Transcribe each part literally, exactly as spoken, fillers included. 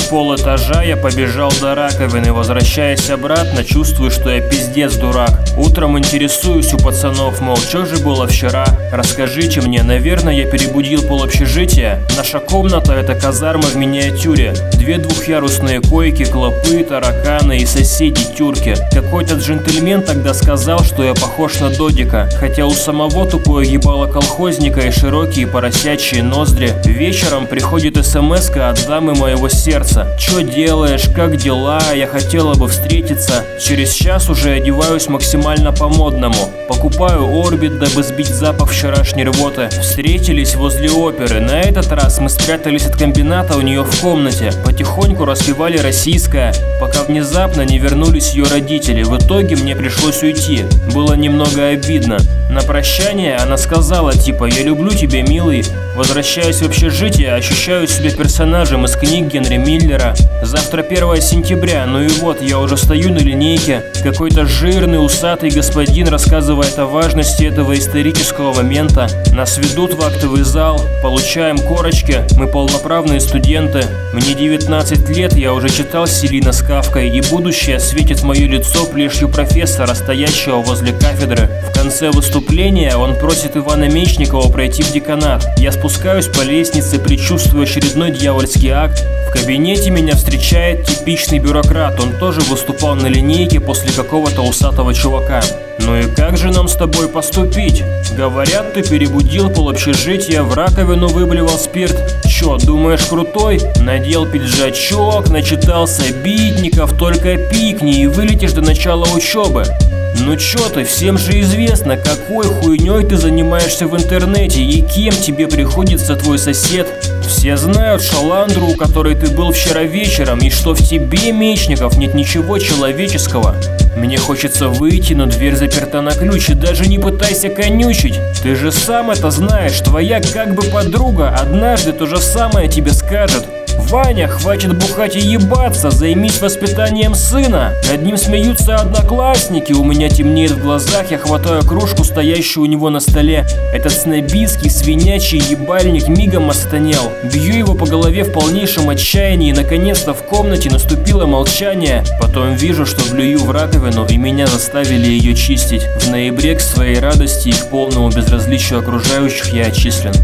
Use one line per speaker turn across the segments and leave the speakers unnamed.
в пол этажа, я побежал до раковины. Возвращаясь обратно, чувствую, что я пиздец дурак. Утром интересуюсь у пацанов, мол, что же было вчера? Расскажите мне, наверное, я перебудил пол общежития. Наша комната — это казарма в миниатюре. Две двухъярусные койки, клопы, тараканы и соседи-тюрки. Какой-то джентльмен тогда сказал, что я похож на Додика, хотя у самого тупое ебало колхозника и широкие поросячьи ноздри. Вечером приходит смс-ка от дамы моего сердца. Чё делаешь, как дела, я хотела бы встретиться. Через час уже одеваюсь максимально по-модному. Покупаю орбит, дабы сбить запах вчерашней рвоты. Встретились возле оперы. На этот раз мы спрятались от комбината у нее в комнате. Потихоньку распевали российское, пока внезапно не вернулись ее родители. В итоге мне пришлось уйти. Было немного обидно. На прощание она сказала типа: «Я люблю тебя, милый». Возвращаюсь в общежитие, ощущаю себя персонажем из книг Генри Миллера. Завтра первое сентября, ну и вот, я уже стою на линейке. Какой-то жирный усатый господин рассказывает о важности этого исторического момента. Нас ведут в актовый зал, получаем корочки, мы полноправные студенты. Мне девятнадцать лет, я уже читал Селина с Кафкой, и будущее светит в мое лицо плешью профессора, стоящего возле кафедры. В конце выступления он просит Ивана Мечникова пройти в деканат. Я спускаюсь по лестнице, предчувствуя очередной дьявольский акт. В кабинете меня встречает типичный бюрократ, он тоже выступал на линейке после какого-то усатого чувака. «Ну и как же нам с тобой поступить? Говорят, ты перебудил пол общежития, в раковину выблевал спирт. Чё, думаешь крутой? Надел пиджачок, начитался битников, только пикни и вылетишь до начала учебы». Ну чё ты, всем же известно, какой хуйней ты занимаешься в интернете и кем тебе приходится твой сосед. Все знают шаландру, у которой ты был вчера вечером, и что в тебе, Мечников, нет ничего человеческого. Мне хочется выйти, но дверь заперта на ключ, и даже не пытайся конючить. Ты же сам это знаешь, твоя как бы подруга однажды то же самое тебе скажет. «Ваня, хватит бухать и ебаться, займись воспитанием сына». Над ним смеются одноклассники, у меня темнеет в глазах, я хватаю кружку, стоящую у него на столе. Этот снобистский свинячий ебальник мигом остонел. Бью его по голове в полнейшем отчаянии, и наконец-то в комнате наступило молчание. Потом вижу, что блюю в раковину, и меня заставили ее чистить. В ноябре к своей радости и к полному безразличию окружающих я отчислен.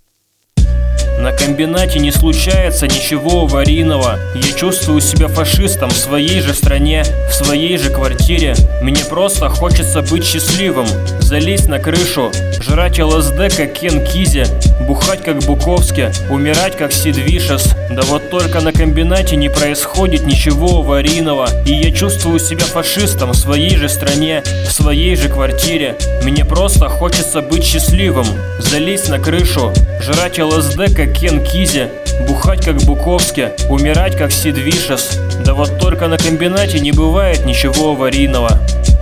На комбинате не случается ничего аварийного. Я чувствую себя фашистом в своей же стране, в своей же квартире. Мне просто хочется быть счастливым. Залезть на крышу, жрать ЛСД как Кен Кизи, бухать как Буковски, умирать как Сид Вишес. Да вот только на комбинате не происходит ничего аварийного. И я чувствую себя фашистом в своей же стране, в своей же квартире. Мне просто хочется быть счастливым. Залезть на крышу, жрать ЛСД как Кен Кизи, бухать как Буковски, умирать как Сид Вишес. Да вот только на комбинате не бывает ничего аварийного.